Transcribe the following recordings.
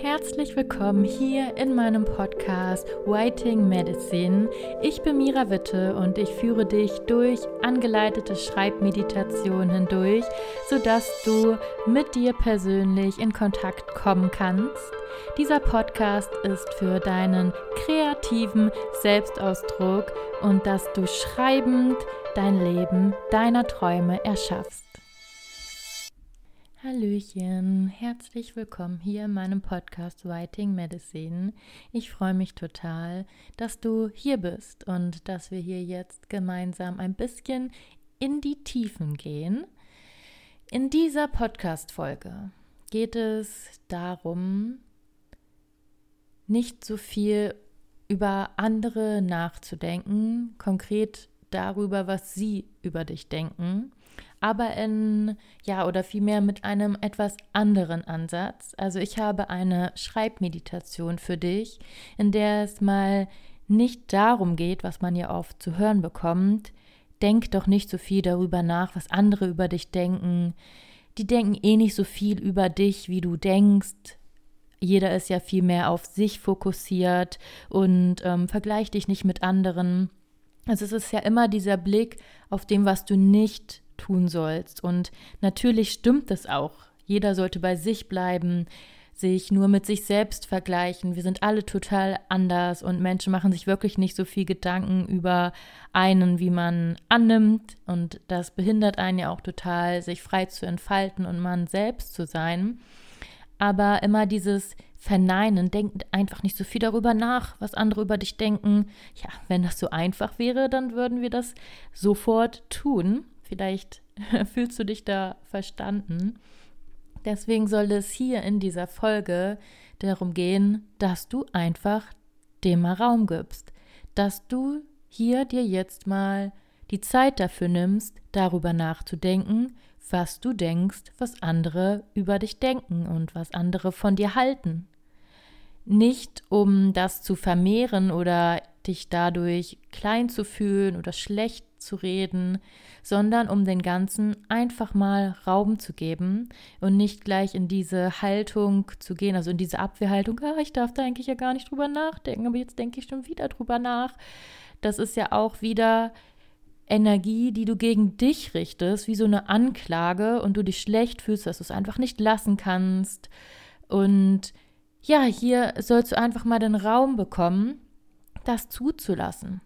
herzlich willkommen hier in meinem Podcast Writing Medicine. Ich bin Mira Witte und ich führe dich durch angeleitete Schreibmeditationen hindurch, sodass du mit dir persönlich in Kontakt kommen kannst. Dieser Podcast ist für deinen kreativen Selbstausdruck und dass du schreibend dein Leben deiner Träume erschaffst. Hallöchen, herzlich willkommen hier in meinem Podcast Writing Medicine. Ich freue mich total, dass du hier bist und dass wir hier jetzt gemeinsam ein bisschen in die Tiefen gehen. In dieser Podcast-Folge geht es darum, nicht so viel über andere nachzudenken, konkret darüber, was sie über dich denken, aber vielmehr mit einem etwas anderen Ansatz. Also ich habe eine Schreibmeditation für dich, in der es mal nicht darum geht, was man ja oft zu hören bekommt. Denk doch nicht so viel darüber nach, was andere über dich denken. Die denken eh nicht so viel über dich, wie du denkst. Jeder ist ja viel mehr auf sich fokussiert und vergleicht dich nicht mit anderen. Also es ist ja immer dieser Blick auf dem, was du nicht tun sollst. Und natürlich stimmt das auch. Jeder sollte bei sich bleiben, sich nur mit sich selbst vergleichen. Wir sind alle total anders und Menschen machen sich wirklich nicht so viel Gedanken über einen, wie man annimmt. Und das behindert einen ja auch total, sich frei zu entfalten und man selbst zu sein. Aber immer dieses Verneinen, denk einfach nicht so viel darüber nach, was andere über dich denken. Ja, wenn das so einfach wäre, dann würden wir das sofort tun. Vielleicht fühlst du dich da verstanden. Deswegen soll es hier in dieser Folge darum gehen, dass du einfach dem mal Raum gibst. Dass du hier dir jetzt mal die Zeit dafür nimmst, darüber nachzudenken, was du denkst, was andere über dich denken und was andere von dir halten. Nicht, um das zu vermehren oder dich dadurch klein zu fühlen oder schlecht zu reden, sondern um den Ganzen einfach mal Raum zu geben und nicht gleich in diese Haltung zu gehen, also in diese Abwehrhaltung, ich darf da eigentlich ja gar nicht drüber nachdenken, aber jetzt denke ich schon wieder drüber nach. Das ist ja auch wieder Energie, die du gegen dich richtest, wie so eine Anklage und du dich schlecht fühlst, dass du es einfach nicht lassen kannst. Und ja, hier sollst du einfach mal den Raum bekommen, das zuzulassen.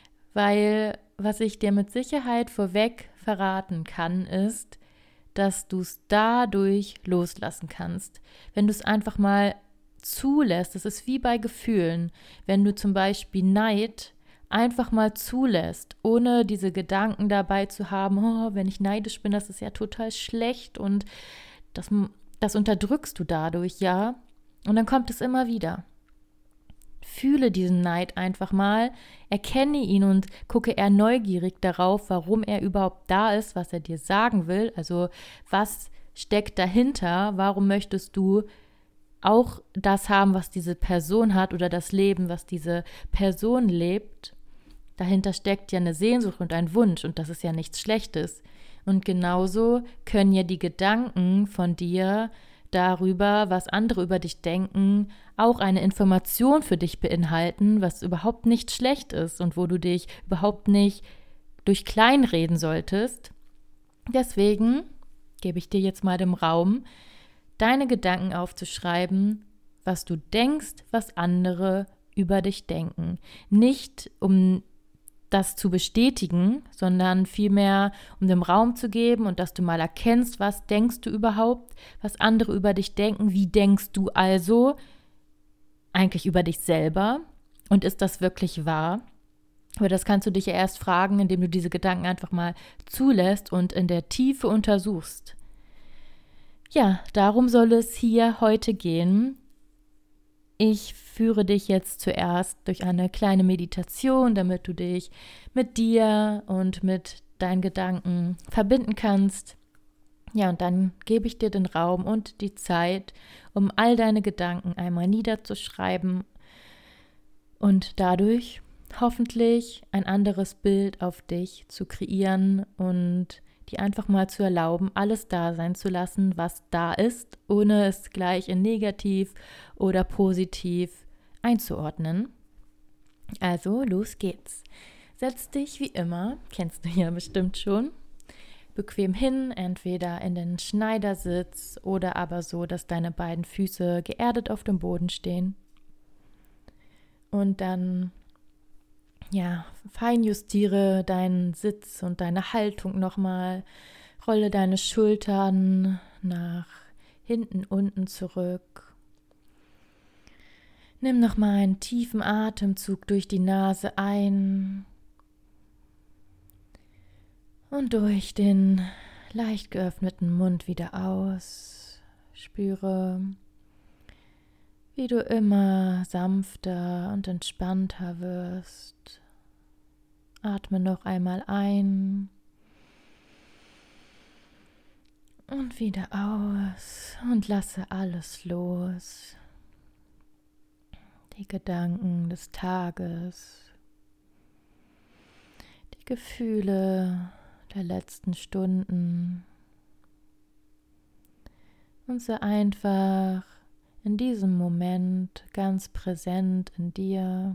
Weil was ich dir mit Sicherheit vorweg verraten kann, ist, dass du es dadurch loslassen kannst. Wenn du es einfach mal zulässt, das ist wie bei Gefühlen. Wenn du zum Beispiel Neid einfach mal zulässt, ohne diese Gedanken dabei zu haben, wenn ich neidisch bin, das ist ja total schlecht und das unterdrückst du dadurch, ja. Und dann kommt es immer wieder. Fühle diesen Neid einfach mal, erkenne ihn und gucke eher neugierig darauf, warum er überhaupt da ist, was er dir sagen will. Also was steckt dahinter? Warum möchtest du auch das haben, was diese Person hat oder das Leben, was diese Person lebt? Dahinter steckt ja eine Sehnsucht und ein Wunsch und das ist ja nichts Schlechtes. Und genauso können ja die Gedanken von dir darüber, was andere über dich denken, auch eine Information für dich beinhalten, was überhaupt nicht schlecht ist und wo du dich überhaupt nicht durch kleinreden solltest. Deswegen gebe ich dir jetzt mal den Raum, deine Gedanken aufzuschreiben, was du denkst, was andere über dich denken. Nicht um das zu bestätigen, sondern vielmehr um dem Raum zu geben und dass du mal erkennst, was denkst du überhaupt, was andere über dich denken, wie denkst du also eigentlich über dich selber und ist das wirklich wahr? Aber das kannst du dich ja erst fragen, indem du diese Gedanken einfach mal zulässt und in der Tiefe untersuchst. Ja, darum soll es hier heute gehen. Ich führe dich jetzt zuerst durch eine kleine Meditation, damit du dich mit dir und mit deinen Gedanken verbinden kannst. Ja, und dann gebe ich dir den Raum und die Zeit, um all deine Gedanken einmal niederzuschreiben und dadurch hoffentlich ein anderes Bild auf dich zu kreieren und dir einfach mal zu erlauben, alles da sein zu lassen, was da ist, ohne es gleich in negativ oder positiv einzuordnen. Also, los geht's. Setz dich wie immer, kennst du ja bestimmt schon, bequem hin, entweder in den Schneidersitz oder aber so, dass deine beiden Füße geerdet auf dem Boden stehen. Und dann, feinjustiere deinen Sitz und deine Haltung nochmal. Rolle deine Schultern nach hinten, unten zurück. Nimm nochmal einen tiefen Atemzug durch die Nase ein und durch den leicht geöffneten Mund wieder aus. Spüre, wie du immer sanfter und entspannter wirst. Atme noch einmal ein und wieder aus und lasse alles los. Die Gedanken des Tages, die Gefühle der letzten Stunden und sei einfach in diesem Moment ganz präsent in dir.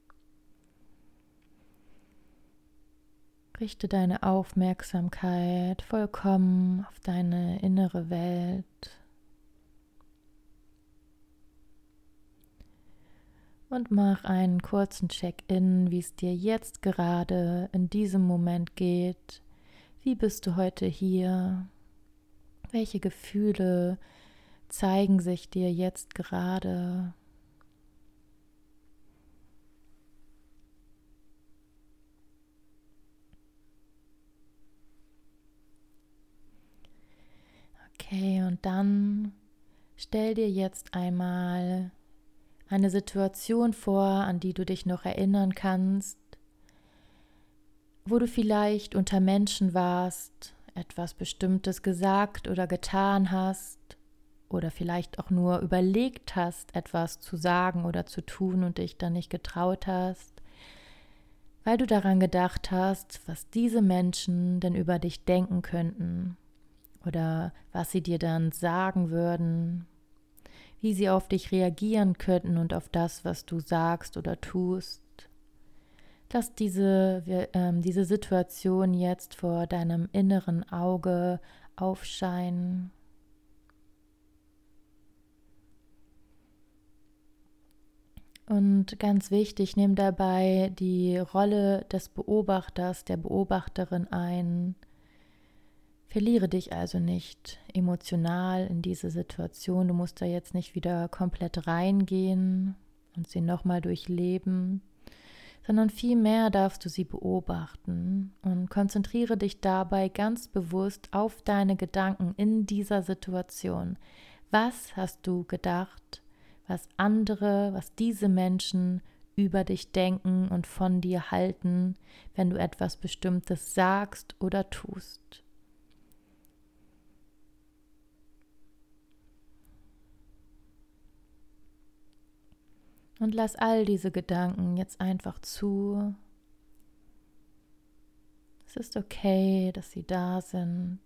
Richte deine Aufmerksamkeit vollkommen auf deine innere Welt. Und mach einen kurzen Check-in, wie es dir jetzt gerade in diesem Moment geht. Wie bist du heute hier? Welche Gefühle zeigen sich dir jetzt gerade? Okay, und dann stell dir jetzt einmal eine Situation vor, an die du dich noch erinnern kannst, wo du vielleicht unter Menschen warst, etwas Bestimmtes gesagt oder getan hast oder vielleicht auch nur überlegt hast, etwas zu sagen oder zu tun und dich dann nicht getraut hast, weil du daran gedacht hast, was diese Menschen denn über dich denken könnten oder was sie dir dann sagen würden, wie sie auf dich reagieren könnten und auf das, was du sagst oder tust. Lass diese Situation jetzt vor deinem inneren Auge aufscheinen. Und ganz wichtig, nimm dabei die Rolle des Beobachters, der Beobachterin ein. Verliere dich also nicht emotional in diese Situation. Du musst da jetzt nicht wieder komplett reingehen und sie nochmal durchleben, sondern vielmehr darfst du sie beobachten und konzentriere dich dabei ganz bewusst auf deine Gedanken in dieser Situation. Was hast du gedacht, was diese Menschen über dich denken und von dir halten, wenn du etwas Bestimmtes sagst oder tust? Und lass all diese Gedanken jetzt einfach zu. Es ist okay, dass sie da sind.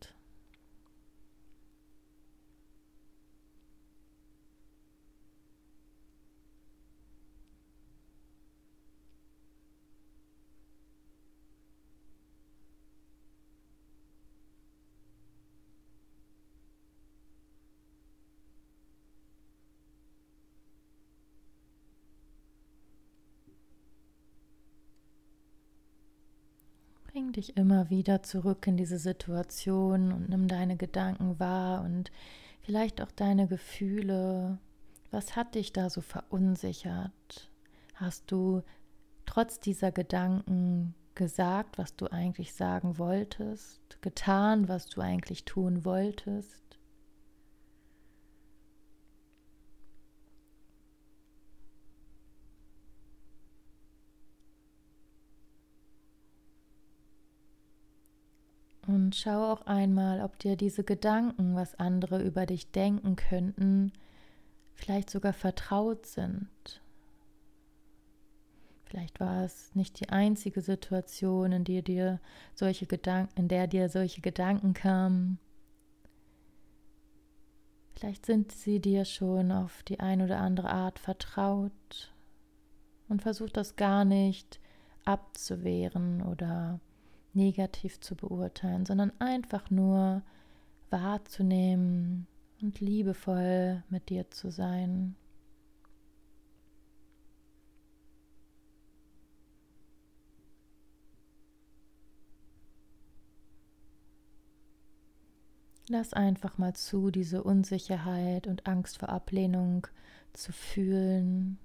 Bring dich immer wieder zurück in diese Situation und nimm deine Gedanken wahr und vielleicht auch deine Gefühle. Was hat dich da so verunsichert? Hast du trotz dieser Gedanken gesagt, was du eigentlich sagen wolltest? Getan, was du eigentlich tun wolltest? Und schau auch einmal, ob dir diese Gedanken, was andere über dich denken könnten, vielleicht sogar vertraut sind. Vielleicht war es nicht die einzige Situation, in der dir solche Gedanken kamen. Vielleicht sind sie dir schon auf die eine oder andere Art vertraut und versuch das gar nicht abzuwehren oder negativ zu beurteilen, sondern einfach nur wahrzunehmen und liebevoll mit dir zu sein. Lass einfach mal zu, diese Unsicherheit und Angst vor Ablehnung zu fühlen.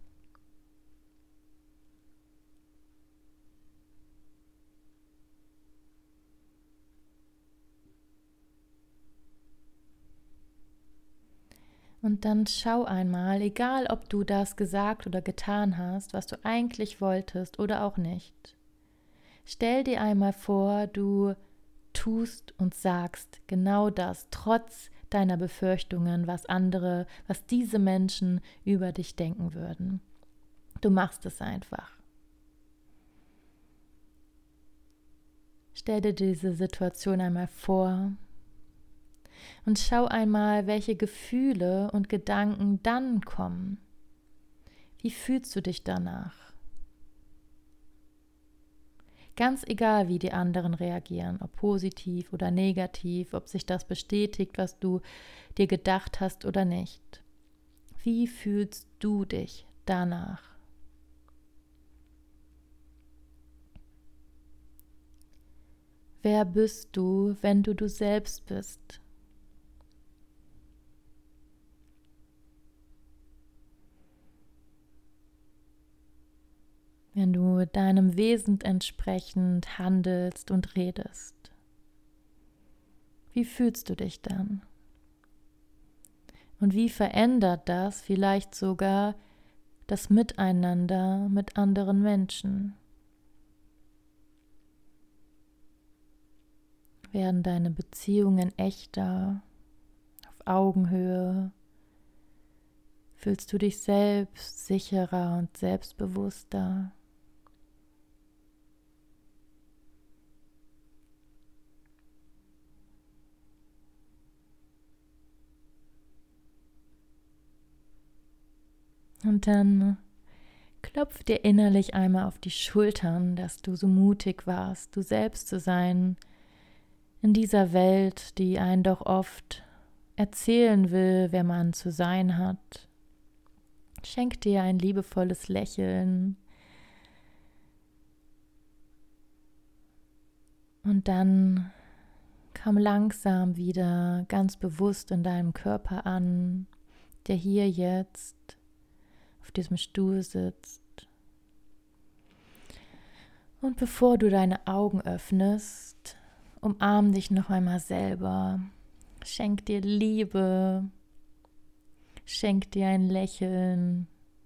Und dann schau einmal, egal ob du das gesagt oder getan hast, was du eigentlich wolltest oder auch nicht. Stell dir einmal vor, du tust und sagst genau das, trotz deiner Befürchtungen, was diese Menschen über dich denken würden. Du machst es einfach. Stell dir diese Situation einmal vor und schau einmal, welche Gefühle und Gedanken dann kommen. Wie fühlst du dich danach? Ganz egal, wie die anderen reagieren, ob positiv oder negativ, ob sich das bestätigt, was du dir gedacht hast oder nicht. Wie fühlst du dich danach? Wer bist du, wenn du selbst bist? Wenn du deinem Wesen entsprechend handelst und redest. Wie fühlst du dich dann? Und wie verändert das vielleicht sogar das Miteinander mit anderen Menschen? Werden deine Beziehungen echter, auf Augenhöhe? Fühlst du dich selbst sicherer und selbstbewusster? Und dann klopf dir innerlich einmal auf die Schultern, dass du so mutig warst, du selbst zu sein, in dieser Welt, die einen doch oft erzählen will, wer man zu sein hat. Schenk dir ein liebevolles Lächeln. Und dann komm langsam wieder ganz bewusst in deinem Körper an, der hier jetzt auf diesem Stuhl sitzt. Und bevor du deine Augen öffnest, umarm dich noch einmal selber. Schenk dir Liebe. Schenk dir ein Lächeln.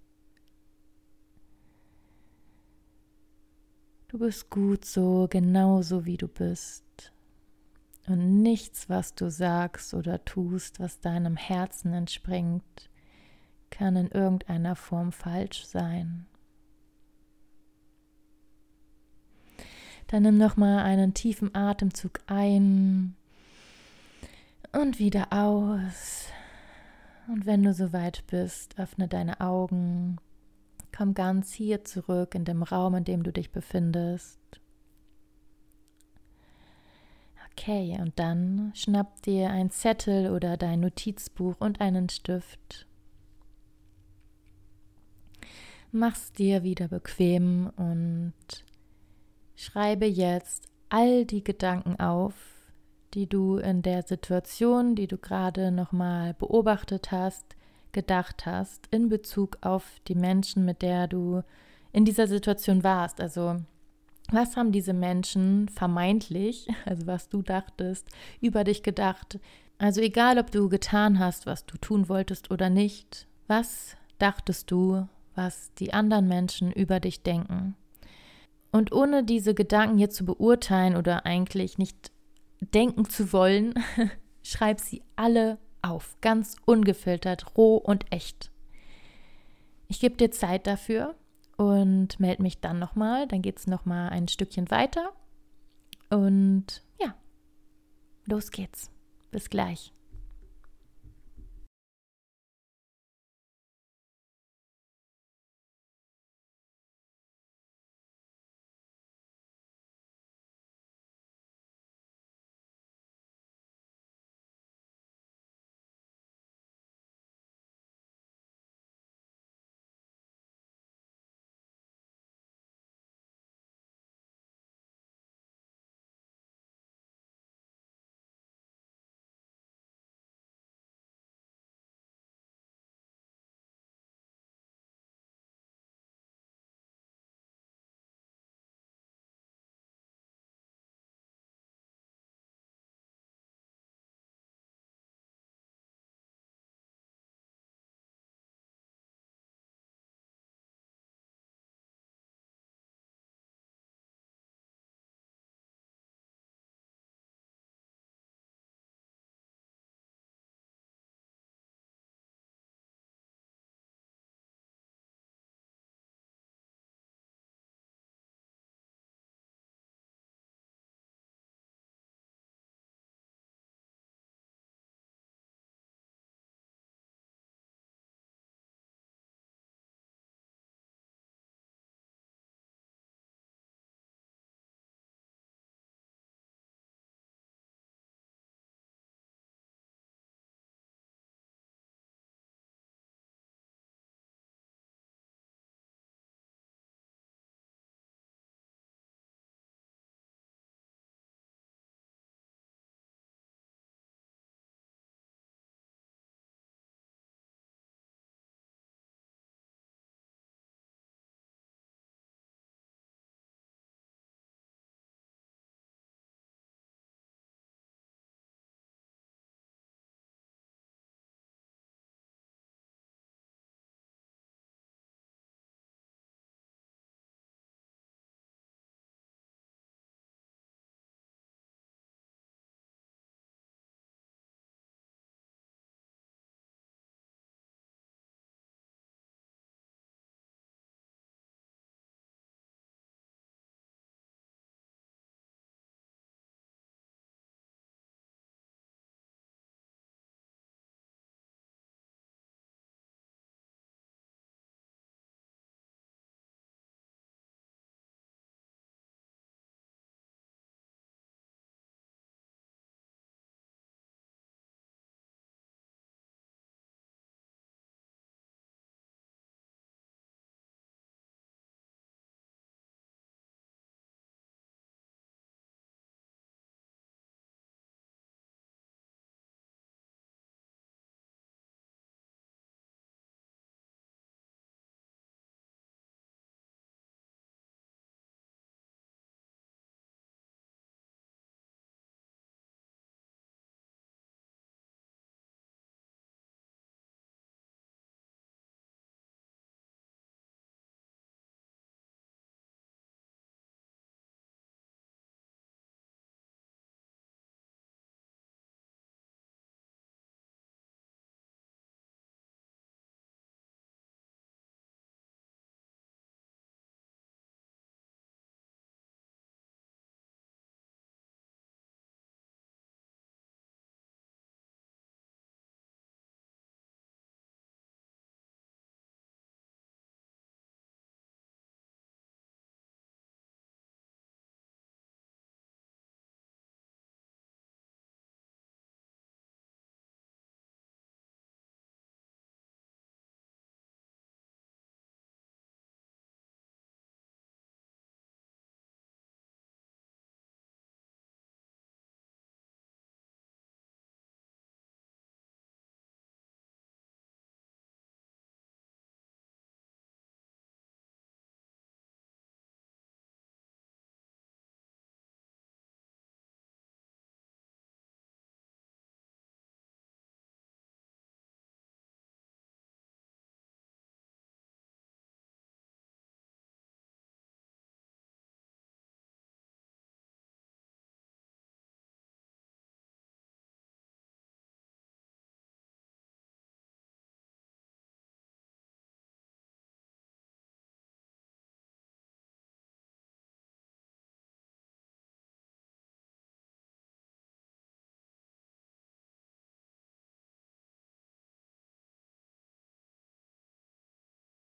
Du bist gut so, genauso wie du bist. Und nichts, was du sagst oder tust, was deinem Herzen entspringt, kann in irgendeiner Form falsch sein. Dann nimm nochmal einen tiefen Atemzug ein und wieder aus. Und wenn du soweit bist, öffne deine Augen. Komm ganz hier zurück in dem Raum, in dem du dich befindest. Okay, und dann schnapp dir ein Zettel oder dein Notizbuch und einen Stift. Mach's dir wieder bequem und schreibe jetzt all die Gedanken auf, die du in der Situation, die du gerade nochmal beobachtet hast, gedacht hast, in Bezug auf die Menschen, mit der du in dieser Situation warst. Also, was haben diese Menschen vermeintlich, also was du dachtest, über dich gedacht? Also egal, ob du getan hast, was du tun wolltest oder nicht, was dachtest du, was die anderen Menschen über dich denken? Und ohne diese Gedanken jetzt zu beurteilen oder eigentlich nicht denken zu wollen, schreib sie alle auf, ganz ungefiltert, roh und echt. Ich gebe dir Zeit dafür und melde mich dann nochmal. Dann geht es nochmal ein Stückchen weiter. Und ja, los geht's. Bis gleich.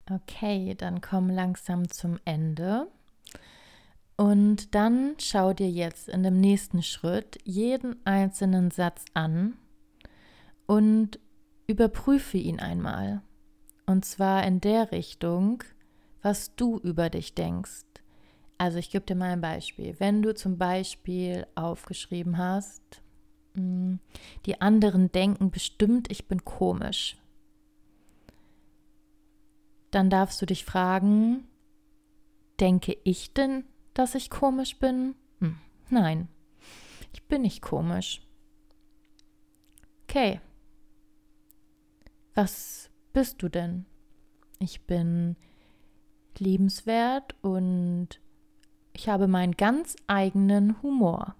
Okay, dann komm langsam zum Ende. Und dann schau dir jetzt in dem nächsten Schritt jeden einzelnen Satz an und überprüfe ihn einmal. Und zwar in der Richtung, was du über dich denkst. Also ich gebe dir mal ein Beispiel. Wenn du zum Beispiel aufgeschrieben hast, die anderen denken bestimmt, ich bin komisch, dann darfst du dich fragen, denke ich denn, dass ich komisch bin? Nein, ich bin nicht komisch. Okay, was bist du denn? Ich bin liebenswert und ich habe meinen ganz eigenen Humor.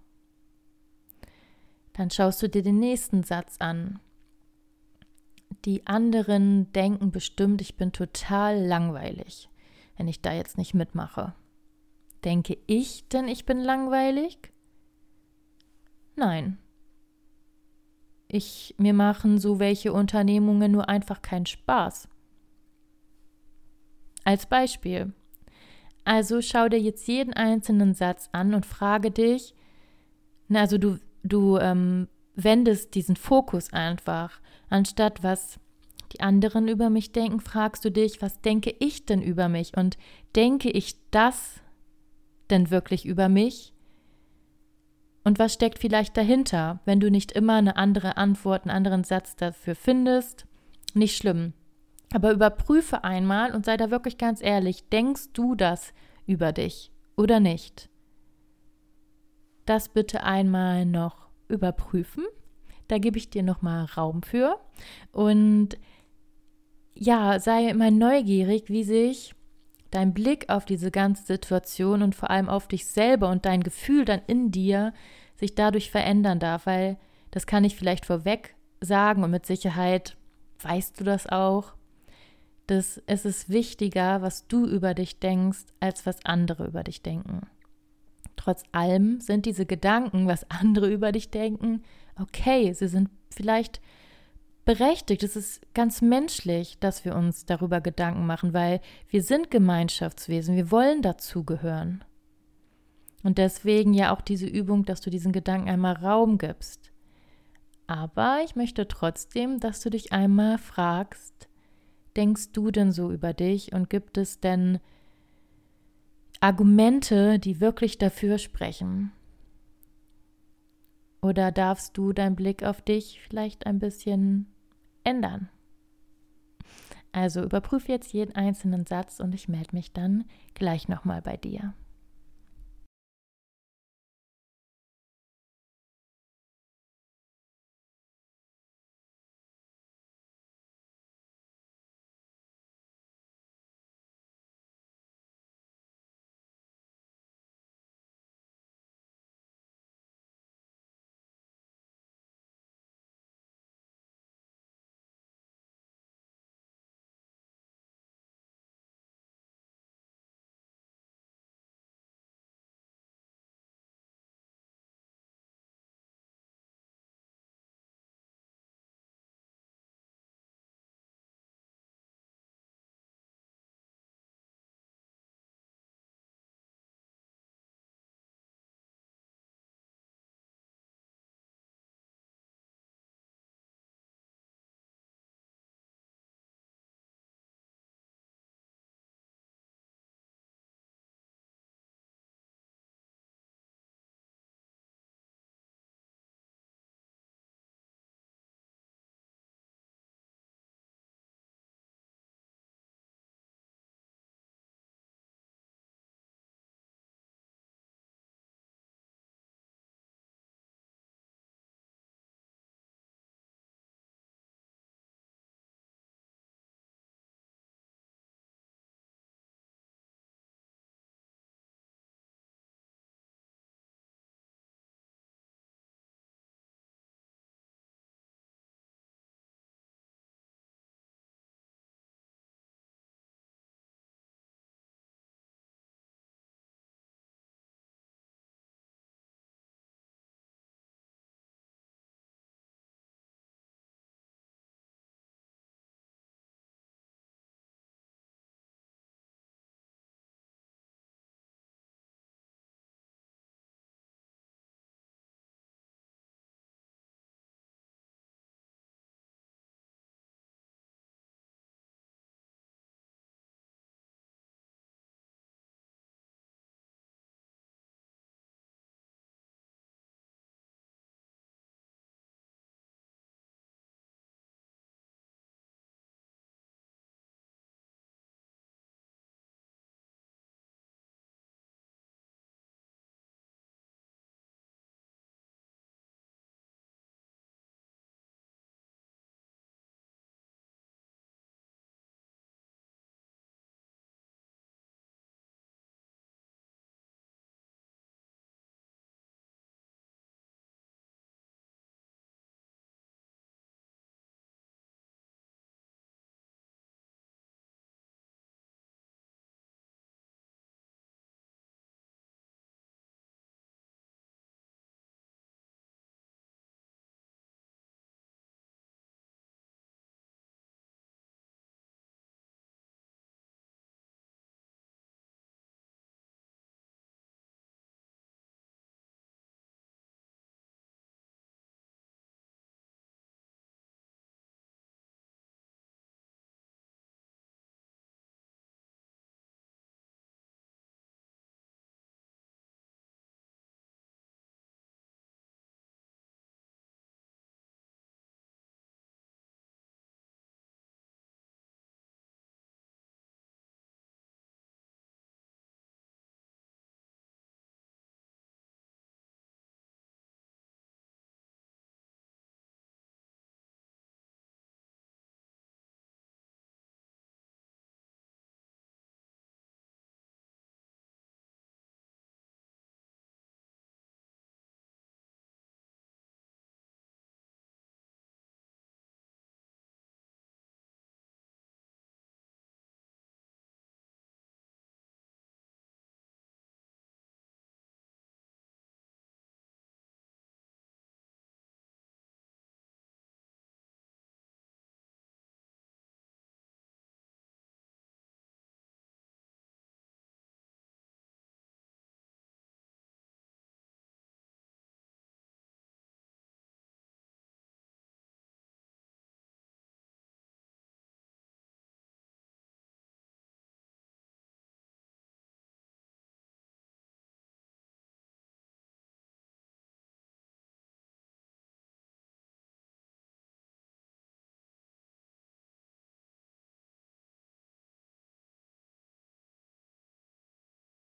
Dann schaust du dir den nächsten Satz an. Die anderen denken bestimmt, ich bin total langweilig, wenn ich da jetzt nicht mitmache. Denke ich denn, ich bin langweilig? Nein. Mir machen so welche Unternehmungen nur einfach keinen Spaß. Als Beispiel. Also schau dir jetzt jeden einzelnen Satz an und frage dich, also du wendest diesen Fokus einfach. Anstatt was die anderen über mich denken, fragst du dich, was denke ich denn über mich? Und denke ich das denn wirklich über mich? Und was steckt vielleicht dahinter? Wenn du nicht immer eine andere Antwort, einen anderen Satz dafür findest, nicht schlimm. Aber überprüfe einmal und sei da wirklich ganz ehrlich, denkst du das über dich oder nicht? Das bitte einmal noch überprüfen. Da gebe ich dir nochmal Raum für. Und ja, sei immer neugierig, wie sich dein Blick auf diese ganze Situation und vor allem auf dich selber und dein Gefühl dann in dir sich dadurch verändern darf, weil das kann ich vielleicht vorweg sagen und mit Sicherheit weißt du das auch, dass es ist wichtiger, was du über dich denkst, als was andere über dich denken. Trotz allem sind diese Gedanken, was andere über dich denken, okay, sie sind vielleicht berechtigt. Es ist ganz menschlich, dass wir uns darüber Gedanken machen, weil wir sind Gemeinschaftswesen, wir wollen dazugehören. Und deswegen ja auch diese Übung, dass du diesen Gedanken einmal Raum gibst. Aber ich möchte trotzdem, dass du dich einmal fragst, denkst du denn so über dich und gibt es denn Argumente, die wirklich dafür sprechen? Oder darfst du deinen Blick auf dich vielleicht ein bisschen ändern? Also überprüfe jetzt jeden einzelnen Satz und ich melde mich dann gleich nochmal bei dir.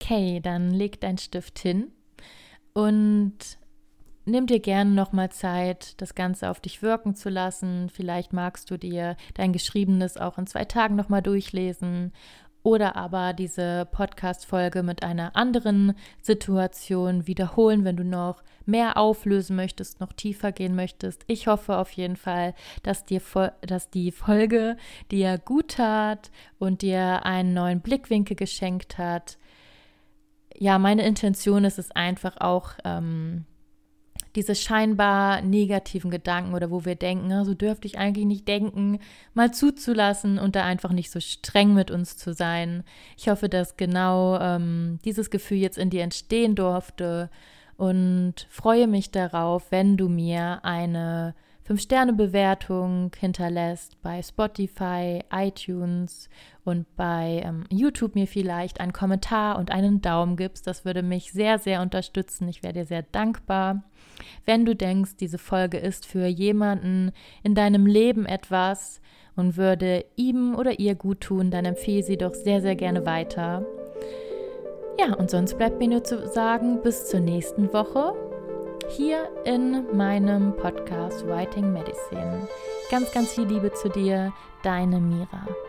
Okay, dann leg deinen Stift hin und nimm dir gerne nochmal Zeit, das Ganze auf dich wirken zu lassen. Vielleicht magst du dir dein Geschriebenes auch in 2 Tagen nochmal durchlesen oder aber diese Podcast-Folge mit einer anderen Situation wiederholen, wenn du noch mehr auflösen möchtest, noch tiefer gehen möchtest. Ich hoffe auf jeden Fall, dass die Folge dir gut tat und dir einen neuen Blickwinkel geschenkt hat. Ja, meine Intention ist es einfach auch, diese scheinbar negativen Gedanken oder wo wir denken, so dürfte ich eigentlich nicht denken, mal zuzulassen und da einfach nicht so streng mit uns zu sein. Ich hoffe, dass genau dieses Gefühl jetzt in dir entstehen durfte und freue mich darauf, wenn du mir eine 5-Sterne-Bewertung hinterlässt bei Spotify, iTunes und bei YouTube mir vielleicht einen Kommentar und einen Daumen gibst. Das würde mich sehr, sehr unterstützen. Ich wäre dir sehr dankbar. Wenn du denkst, diese Folge ist für jemanden in deinem Leben etwas und würde ihm oder ihr gut tun, dann empfehle sie doch sehr, sehr gerne weiter. Ja, und sonst bleibt mir nur zu sagen, bis zur nächsten Woche hier in meinem Podcast Writing Medicine. Ganz, ganz viel Liebe zu dir, deine Mira.